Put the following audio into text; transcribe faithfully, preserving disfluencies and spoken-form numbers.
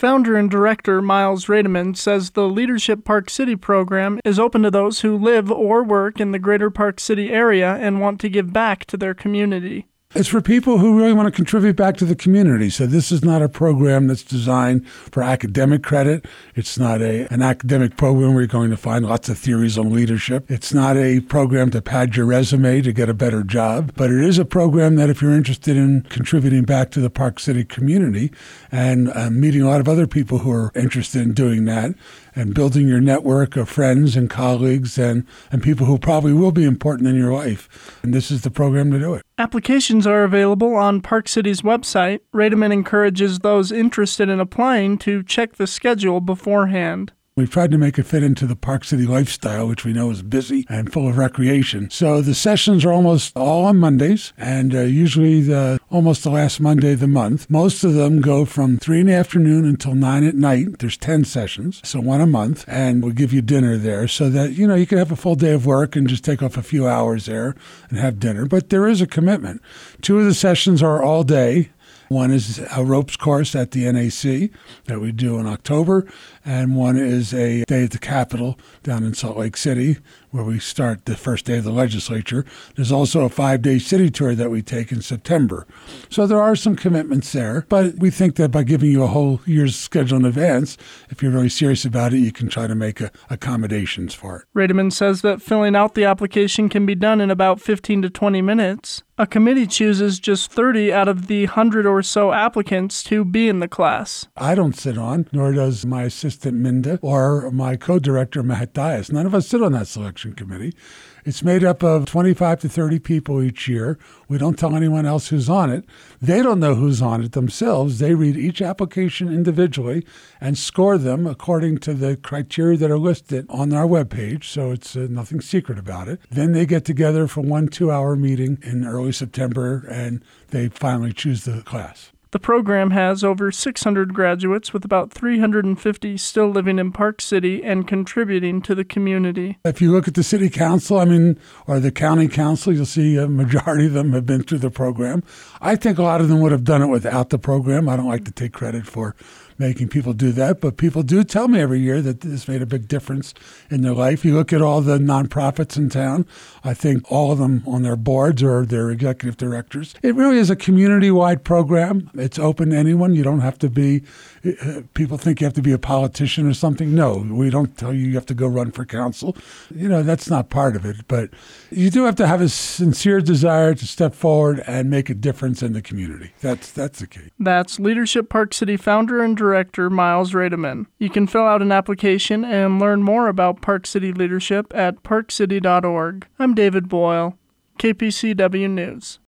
Founder and director Miles Rademan says the Leadership Park City program is open to those who live or work in the greater Park City area and want to give back to their community. It's for people who really want to contribute back to the community. So this is not a program that's designed for academic credit. It's not a an academic program where you're going to find lots of theories on leadership. It's not a program to pad your resume to get a better job. But it is a program that if you're interested in contributing back to the Park City community and uh, meeting a lot of other people who are interested in doing that and building your network of friends and colleagues and, and people who probably will be important in your life. And this is the program to do it. Applications are available on Park City's website. Rademan encourages those interested in applying to check the schedule beforehand. We've tried to make it fit into the Park City lifestyle, which we know is busy and full of recreation. So the sessions are almost all on Mondays, and uh, usually the, almost the last Monday of the month. Most of them go from three in the afternoon until nine at night. There's ten sessions, so one a month, and we'll give you dinner there so that, you know, you can have a full day of work and just take off a few hours there and have dinner. But there is a commitment. Two of the sessions are all day. One is a ropes course at the N A C that we do in October, and one is a day at the Capitol down in Salt Lake City where we start the first day of the legislature. There's also a five-day city tour that we take in September. So there are some commitments there, but we think that by giving you a whole year's schedule in advance, if you're really serious about it, you can try to make a, accommodations for it. Rademan says that filling out the application can be done in about fifteen to twenty minutes. A committee chooses just thirty out of the one hundred or so applicants to be in the class. I don't sit on, nor does my assistant Minda or my co-director Matt Dias. None of us sit on that selection committee. It's made up of twenty-five to thirty people each year. We don't tell anyone else who's on it. They don't know who's on it themselves. They read each application individually and score them according to the criteria that are listed on our webpage, so it's uh, nothing secret about it. Then they get together for one two-hour meeting in early September, and they finally choose the class. The program has over six hundred graduates, with about three hundred fifty still living in Park City and contributing to the community. If you look at the city council, I mean, or the county council, you'll see a majority of them have been through the program. I think a lot of them would have done it without the program. I don't like to take credit for making people do that, but people do tell me every year that this made a big difference in their life. You look at all the nonprofits in town, I think all of them on their boards or their executive directors. It really is a community-wide program. It's open to anyone. You don't have to be, uh, people think you have to be a politician or something. No, we don't tell you you have to go run for council. You know, that's not part of it, but you do have to have a sincere desire to step forward and make a difference in the community. That's, that's the key. That's Leadership Park City founder and director Miles Rademan. You can fill out an application and learn more about Park City leadership at park city dot org. I'm David Boyle, K P C W News.